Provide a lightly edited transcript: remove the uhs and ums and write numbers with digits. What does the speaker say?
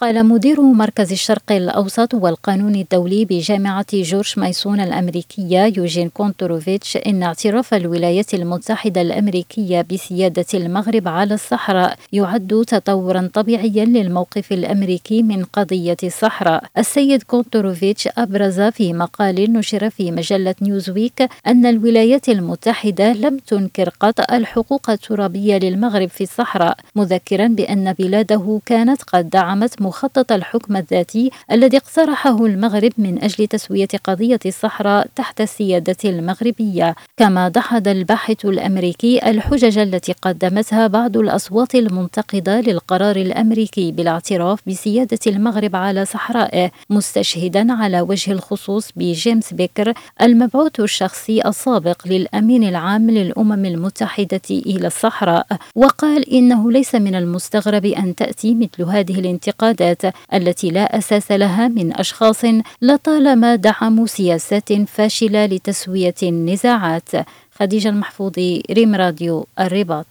قال مدير مركز الشرق الأوسط والقانون الدولي بجامعة جورج مايسون الأمريكية يوجين كونتوروفيتش إن اعتراف الولايات المتحدة الأمريكية بسيادة المغرب على الصحراء يعد تطورا طبيعيا للموقف الأمريكي من قضية الصحراء. السيد كونتوروفيتش أبرز في مقال نشر في مجلة نيوزويك أن الولايات المتحدة لم تنكر قط الحقوق الترابية للمغرب في الصحراء، مذكرا بأن بلاده كانت قد دعمت مخطط الحكم الذاتي الذي اقترحه المغرب من أجل تسوية قضية الصحراء تحت السيادة المغربية. كما دحض الباحث الأمريكي الحجج التي قدمتها بعض الأصوات المنتقدة للقرار الأمريكي بالاعتراف بسيادة المغرب على صحرائه، مستشهدا على وجه الخصوص بجيمس بيكر المبعوث الشخصي السابق للأمين العام للأمم المتحدة إلى الصحراء، وقال إنه ليس من المستغرب أن تأتي مثل هذه الانتقادات التي لا أساس لها من أشخاص لطالما دعموا سياسات فاشلة لتسوية النزاعات. خديجة المحفوظي، ريم راديو، الرباط.